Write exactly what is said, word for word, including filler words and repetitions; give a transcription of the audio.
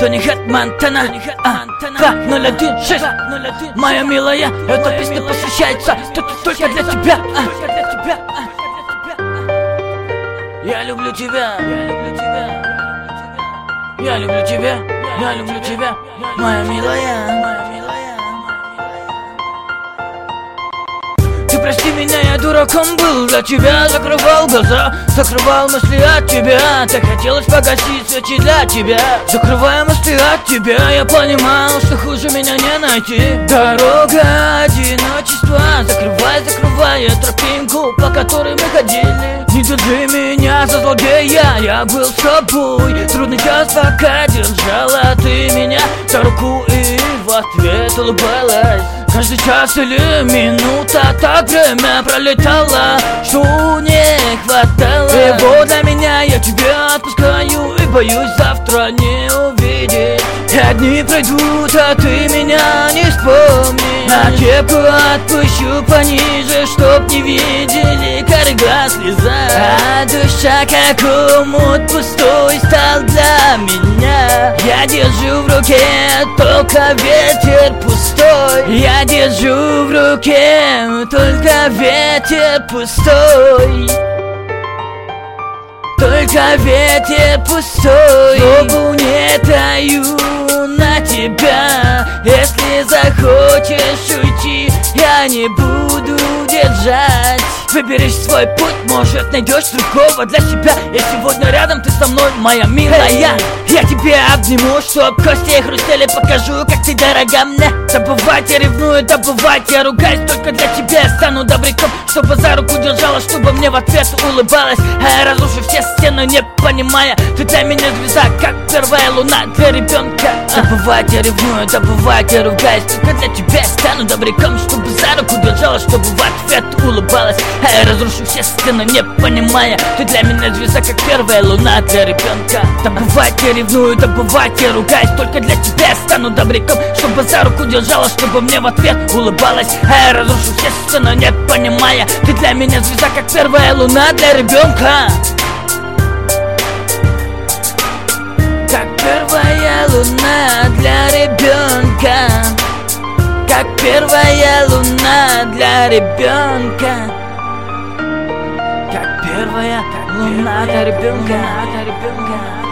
Тони Хэт Монтана, а, два ноль один шесть. Моя милая, эта песня посвящается только для тебя. Я люблю тебя, я люблю тебя, я люблю тебя, я люблю тебя, моя милая, моя милая. Ты прости меня, я дураком был для тебя, закрывал глаза, закрывал мысли от тебя. Так хотелось погасить свечи для тебя, закрывая мысли от тебя. Я понимал, что хуже меня не найти. Дорога одиночества, закрывай, закрывая тропинку, по которой мы ходили. Не держи меня за злодея, я был с тобой. Трудный час, пока держала ты меня за руку и в ответ улыбалась. Каждый час или минута, так время пролетало, что не хватало. И вот для меня я тебя отпускаю и боюсь завтра не увидеть. Дни пройдут, а ты меня не вспомнишь. А кепку отпущу пониже, чтоб не видели корга слеза. А душа как омут пустой стал для меня. Я держу в руке только ветер пустой. Я держу в руке только ветер пустой. Только ветер пустой. Злобу не таю на тебя. Если захочешь уйти, я не буду держать. Выберешь свой путь, может найдешь другого для себя. И сегодня рядом ты со мной, моя милая. Я тебе обниму, чтоб кости хрустели. Покажу, как ты дорога мне. Забывать я ревную, добывать я ругаюсь. Только для тебя я стану добряком, чтобы за руку держала, чтобы мне в ответ улыбалась. А я разрушу все стены, не понимая, ты для меня звезда, как первая луна для ребенка. Забывать я ревную, добывать я ругаюсь. Только для тебя я стану добряком, чтобы за руку держала, чтобы в ответ улыбалась. А я разрушу все стены, не понимая, ты для меня звезда, как первая луна для ребенка. Добывать я ревную, добывать я ругаюсь. Только для тебя я стану добряком, чтобы за руку держала, чтобы мне в ответ улыбалась. А я разрушу все стены, не понимая, ты для меня звезда, как первая луна для ребенка. Как первая луна для ребенка. Как первая луна для ребенка. Как первая луна для ребенка.